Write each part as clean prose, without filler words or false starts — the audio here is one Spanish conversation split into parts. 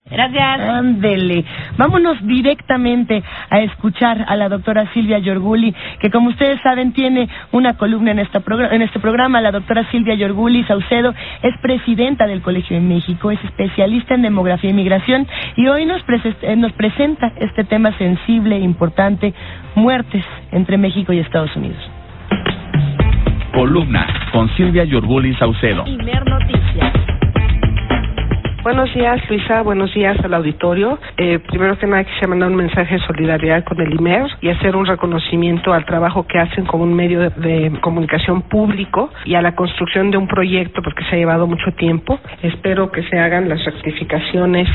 Gracias. Ándele. Vámonos directamente a escuchar a la doctora Silvia Yorguli, que como ustedes saben tiene una columna en este programa. La doctora Silvia Yorguli Saucedo es presidenta del Colegio de México, es especialista en demografía y migración y hoy nos presenta este tema sensible e importante, muertes entre México y Estados Unidos. Columna con Silvia Yorguli Saucedo. Imer Noticias. Buenos días, Luisa. Buenos días al auditorio. Primero que nada quisiera mandar un mensaje de solidaridad con el IMER y hacer un reconocimiento al trabajo que hacen como un medio de comunicación público y a la construcción de un proyecto porque se ha llevado mucho tiempo. Espero que se hagan las rectificaciones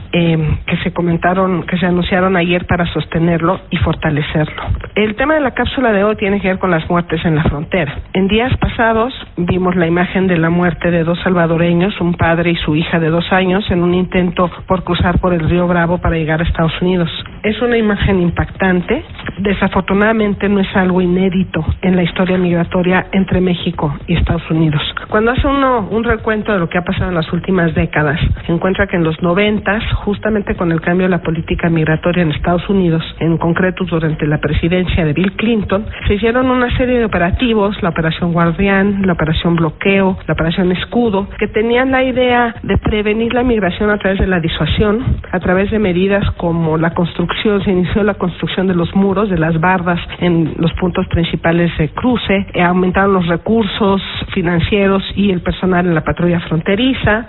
que se comentaron, que se anunciaron ayer para sostenerlo y fortalecerlo. El tema de la cápsula de hoy tiene que ver con las muertes en la frontera. En días pasados vimos la imagen de la muerte de dos salvadoreños, un padre y su hija de 2 años, en un intento por cruzar por el río Bravo para llegar a Estados Unidos. Es una imagen impactante. Desafortunadamente no es algo inédito en la historia migratoria entre México y Estados Unidos. Cuando hace uno un recuento de lo que ha pasado en las últimas décadas, encuentra que en los 90s, justamente con el cambio de la política migratoria en Estados Unidos, en concreto durante la presidencia de Bill Clinton, se hicieron una serie de operativos, la Operación Guardián, la Operación Bloqueo, la Operación Escudo, que tenían la idea de prevenir la migración a través de la disuasión, a través de medidas como la construcción, se inició la construcción de los muros, de las bardas en los puntos principales de cruce, aumentaron los recursos financieros y el personal en la patrulla fronteriza.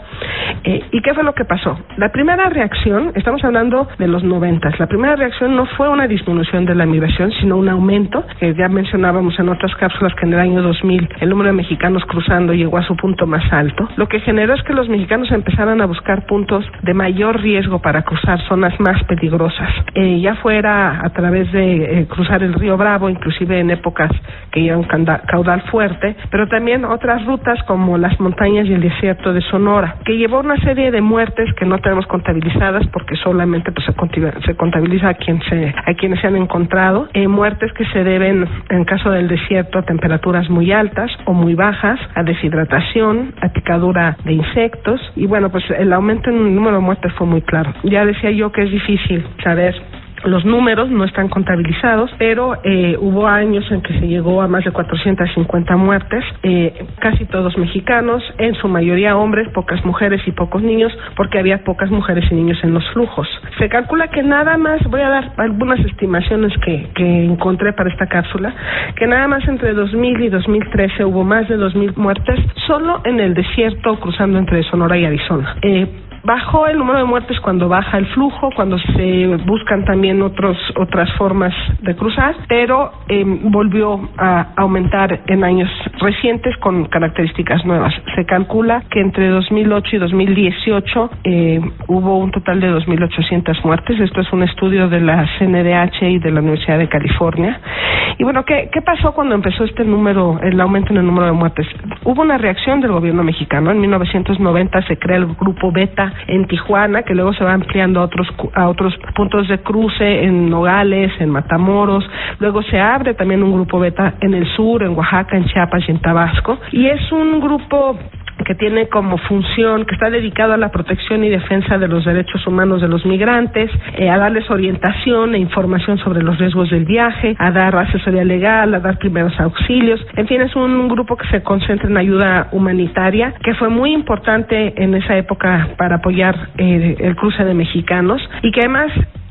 ¿Y qué fue lo que pasó? La primera reacción, estamos hablando de los 90s, la primera reacción no fue una disminución de la migración, sino un aumento, que ya mencionábamos en otras cápsulas que en el año 2000 el número de mexicanos cruzando llegó a su punto más alto. Lo que generó es que los mexicanos empezaran a buscar puntos de mayor riesgo para cruzar zonas más peligrosas, ya fuera a través de cruzar el río Bravo, inclusive en épocas que llevan caudal fuerte, pero también otras rutas como las montañas y el desierto de Sonora, que llevó una serie de muertes que no tenemos contabilizadas porque solamente pues, se contabiliza a quienes se han encontrado, muertes que se deben, en caso del desierto, a temperaturas muy altas o muy bajas, a deshidratación, a picadura de insectos, y bueno, pues el aumento en el número de muertes fue muy claro. Ya decía yo que es difícil saber. Los números no están contabilizados, pero hubo años en que se llegó a más de 450 muertes, casi todos mexicanos, en su mayoría hombres, pocas mujeres y pocos niños, porque había pocas mujeres y niños en los flujos. Se calcula que nada más, voy a dar algunas estimaciones que encontré para esta cápsula, que nada más entre 2000 y 2013 hubo más de 2,000 muertes solo en el desierto cruzando entre Sonora y Arizona. Bajó el número de muertes cuando baja el flujo, cuando se buscan también otras formas de cruzar, pero volvió a aumentar en años recientes con características nuevas. Se calcula que entre 2008 y 2018 hubo un total de 2,800 muertes. Esto es un estudio de la CNDH y de la Universidad de California. Y bueno, ¿qué pasó cuando empezó el aumento en el número de muertes? Hubo una reacción del gobierno mexicano. En 1990 se crea el Grupo Beta en Tijuana, que luego se va ampliando a otros puntos de cruce en Nogales, en Matamoros. Luego se abre también un Grupo Beta en el sur, en Oaxaca, en Chiapas y en Tabasco. Y es un grupo que tiene como función, que está dedicado a la protección y defensa de los derechos humanos de los migrantes, a darles orientación e información sobre los riesgos del viaje, a dar asesoría legal, a dar primeros auxilios. En fin, es un grupo que se concentra en ayuda humanitaria, que fue muy importante en esa época para apoyar el cruce de mexicanos y que además,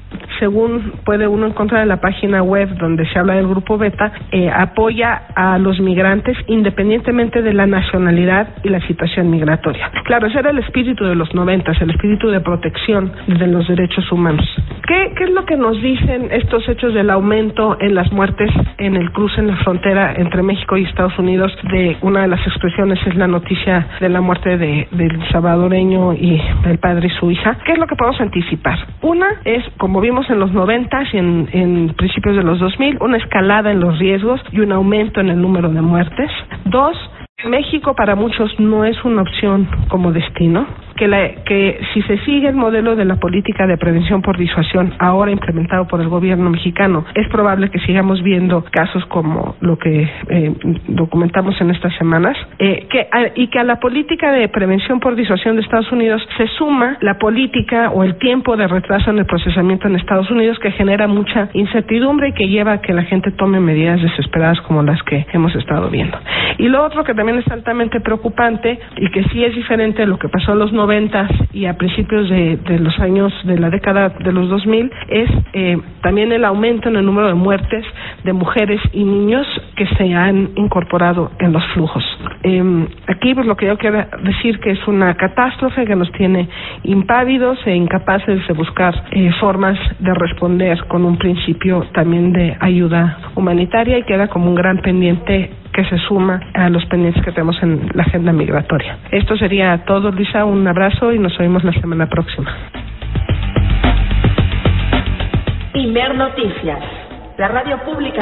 según puede uno encontrar en la página web donde se habla del Grupo Beta, apoya a los migrantes independientemente de la nacionalidad y la situación migratoria. Claro, ese era el espíritu de los 90s, el espíritu de protección de los derechos humanos. ¿Qué es lo que nos dicen estos hechos del aumento en las muertes en el cruce en la frontera entre México y Estados Unidos? De una de las expresiones es la noticia de la muerte del salvadoreño y del padre y su hija. ¿Qué es lo que podemos anticipar? Una es, como vimos en los 90s y en principios de los 2000, una escalada en los riesgos y un aumento en el número de muertes. 2, México para muchos no es una opción como destino, que que si se sigue el modelo de la política de prevención por disuasión ahora implementado por el gobierno mexicano, es probable que sigamos viendo casos como lo que documentamos en estas semanas, y que a la política de prevención por disuasión de Estados Unidos se suma la política o el tiempo de retraso en el procesamiento en Estados Unidos, que genera mucha incertidumbre y que lleva a que la gente tome medidas desesperadas como las que hemos estado viendo. Y lo otro que también es altamente preocupante y que sí es diferente de lo que pasó en los 90 y a principios de los años de la década de los 2000 es también el aumento en el número de muertes de mujeres y niños que se han incorporado en los flujos. Aquí pues lo que yo quiero decir que es una catástrofe que nos tiene impávidos e incapaces de buscar formas de responder con un principio también de ayuda humanitaria, y queda como un gran pendiente que se suma a los pendientes que tenemos en la agenda migratoria. Esto sería todo, Luisa. Un abrazo y nos oímos la semana próxima. Imer Noticias, la radio pública.